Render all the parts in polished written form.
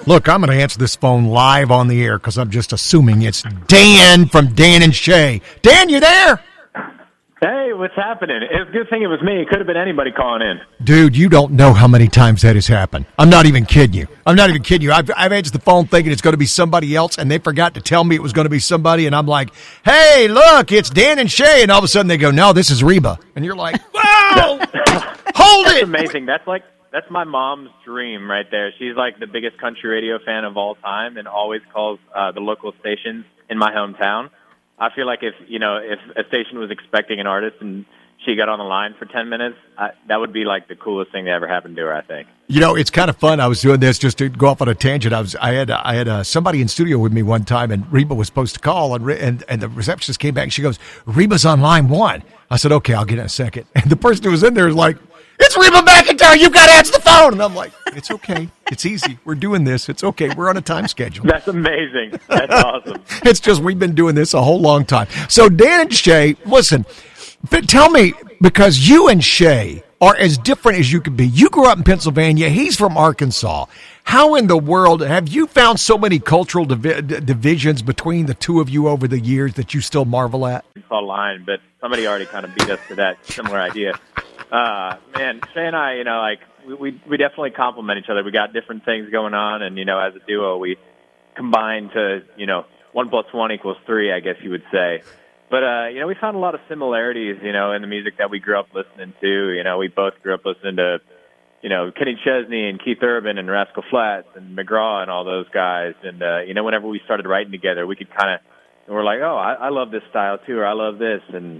Look, I'm going to answer this phone live on the air because I'm just assuming it's Dan from Dan and Shay. Dan, you there? Hey, what's happening? It's a good thing it was me. It could have been anybody calling in. Dude, you don't know how many times that has happened. I'm not even kidding you. I've answered the phone thinking it's going to be somebody else, and they forgot to tell me it was going to be somebody, and I'm like, hey, look, it's Dan and Shay, and all of a sudden they go, no, this is Reba. And you're like, whoa, hold it. That's amazing. That's my mom's dream right there. She's like the biggest country radio fan of all time and always calls the local stations in my hometown. I feel like if a station was expecting an artist and she got on the line for 10 minutes, that would be like the coolest thing that ever happened to her, I think. You know, it's kind of fun. I was doing this just to go off on a tangent. I had somebody in studio with me one time, and Reba was supposed to call, and the receptionist came back and she goes, Reba's on line 1. I said, okay, I'll get it in a second. And the person who was in there was like, it's Reba McEntire. You've got to answer the phone. And I'm like, it's okay. It's easy. We're doing this. It's okay. We're on a time schedule. That's amazing. That's awesome. It's just we've been doing this a whole long time. So Dan and Shay, listen, tell me, because you and Shay are as different as you could be. You grew up in Pennsylvania. He's from Arkansas. How in the world have you found so many cultural divisions between the two of you over the years that you still marvel at? It's all line, but somebody already kind of beat us to that similar idea. Man, Shay and I, we definitely complement each other. We got different things going on, and, as a duo, we combine to, 1 + 1 = 3, I guess you would say. But, we found a lot of similarities, in the music that we grew up listening to. We both grew up listening to, Kenny Chesney and Keith Urban and Rascal Flatts and McGraw and all those guys. And, whenever we started writing together, we could we're like, oh, I love this style too, or I love this. And,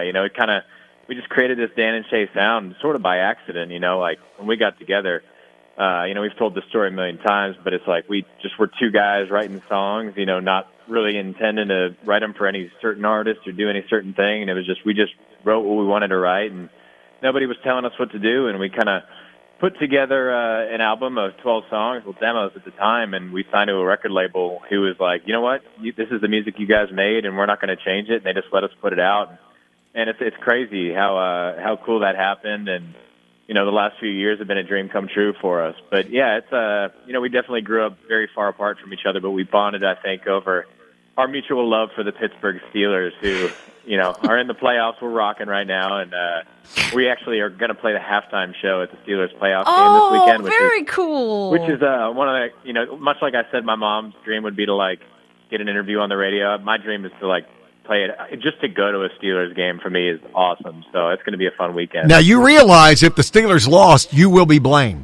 we just created this Dan and Shay sound sort of by accident, like when we got together, we've told this story a million times, but it's like we just were two guys writing songs, not really intending to write them for any certain artist or do any certain thing. And it was just, we just wrote what we wanted to write, and nobody was telling us what to do. And we kind of put together an album of 12 songs, demos at the time, and we signed to a record label who was like, you know what, this is the music you guys made, and we're not going to change it. And they just let us put it out. And it's crazy how cool that happened, and the last few years have been a dream come true for us. But yeah, it's we definitely grew up very far apart from each other, but we bonded, I think, over our mutual love for the Pittsburgh Steelers, who are in the playoffs. We're rocking right now, and we actually are going to play the halftime show at the Steelers playoff game this weekend. Very cool. Which is one of the much like I said, my mom's dream would be to get an interview on the radio. My dream is to play it. Just to go to a Steelers game for me is awesome. So it's going to be a fun weekend. Now, you realize if the Steelers lost, you will be blamed.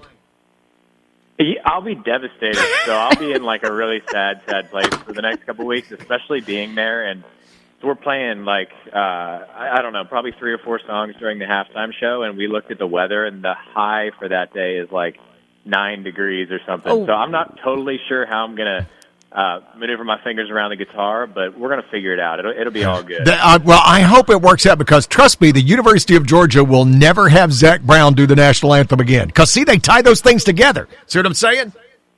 I'll be devastated. So I'll be in a really sad place for the next couple of weeks, especially being there. And so we're playing I don't know, probably 3 or 4 songs during the halftime show. And we looked at the weather, and the high for that day is 9 degrees or something. Oh. So I'm not totally sure how I'm going to maneuver my fingers around the guitar, but we're going to figure it out. It'll be all good. Well, I hope it works out, because trust me, the University of Georgia will never have Zach Brown do the national anthem again. Because, see, they tie those things together. See what I'm saying?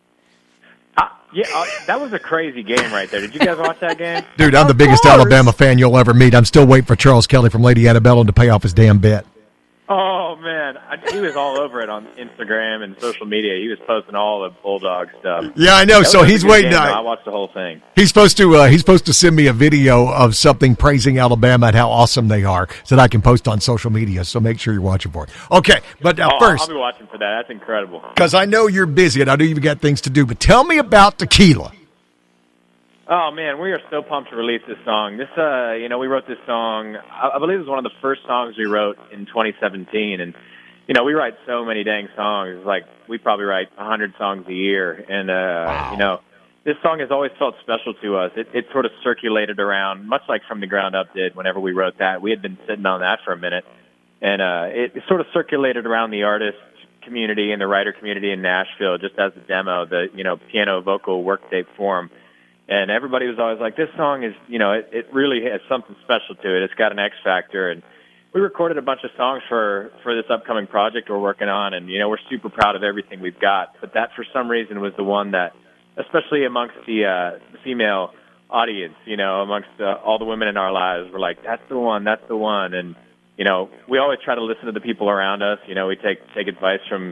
That was a crazy game right there. Did you guys watch that game? Dude, I'm the biggest Alabama fan you'll ever meet. I'm still waiting for Charles Kelly from Lady Antebellum to pay off his damn bet. Oh, man. He was all over it on Instagram and social media. He was posting all the Bulldog stuff. Yeah, I know. So he's waiting. I watched the whole thing. He's supposed to send me a video of something praising Alabama and how awesome they are so that I can post on social media. So make sure you're watching for it. Okay, but first. I'll be watching for that. That's incredible. Because I know you're busy and I know you've got things to do. But tell me about Tequila. Oh, man, we are so pumped to release this song. This, we wrote this song, I believe it was one of the first songs we wrote in 2017. And, we write so many dang songs. We probably write 100 songs a year. And, wow. This song has always felt special to us. It sort of circulated around, much like From the Ground Up did whenever we wrote that. We had been sitting on that for a minute. And it sort of circulated around the artist community and the writer community in Nashville just as a demo, the, piano vocal work tape form. And everybody was always like, this song is, it really has something special to it. It's got an X factor. And we recorded a bunch of songs for this upcoming project we're working on. And, we're super proud of everything we've got. But that, for some reason, was the one that, especially amongst the female audience, amongst all the women in our lives, we're like, that's the one, that's the one. And, we always try to listen to the people around us. We take advice from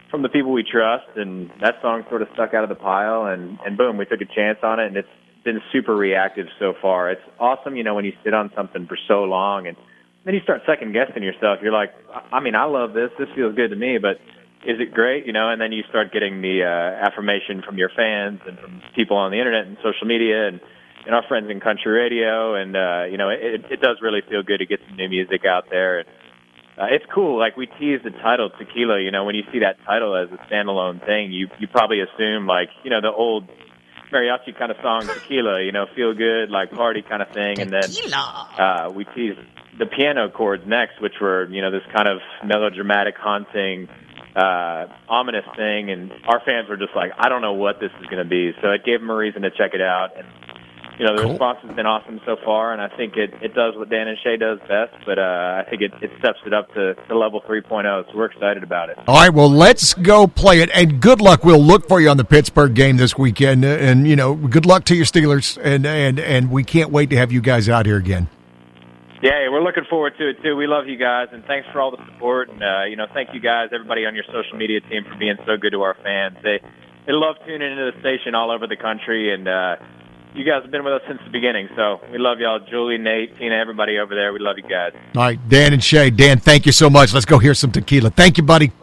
from the people we trust, and that song sort of stuck out of the pile, and boom, we took a chance on it, and it's been super reactive so far. It's awesome, when you sit on something for so long, and then you start second-guessing yourself. You're like, I mean, I love this. This feels good to me, but is it great? And then you start getting the affirmation from your fans and from people on the internet and social media and our friends in country radio, and, it does really feel good to get some new music out there. And it's cool. Like, we teased the title, Tequila. When you see that title as a standalone thing, you probably assume, like, the old mariachi kind of song, Tequila, feel good, like party kind of thing. And then we teased the piano chords next, which were, this kind of melodramatic, haunting, ominous thing. And our fans were just like, I don't know what this is going to be. So it gave them a reason to check it out. And, the response has been awesome so far, and I think it does what Dan and Shay does best, but I think it steps it up to level 3.0, so we're excited about it. All right, well, let's go play it, and good luck. We'll look for you on the Pittsburgh game this weekend, and, good luck to your Steelers, and we can't wait to have you guys out here again. Yeah, we're looking forward to it, too. We love you guys, and thanks for all the support, and, thank you guys, everybody on your social media team, for being so good to our fans. They love tuning into the station all over the country, and you guys have been with us since the beginning, so we love y'all. Julie, Nate, Tina, everybody over there. We love you guys. All right, Dan and Shay. Dan, thank you so much. Let's go hear some Tequila. Thank you, buddy.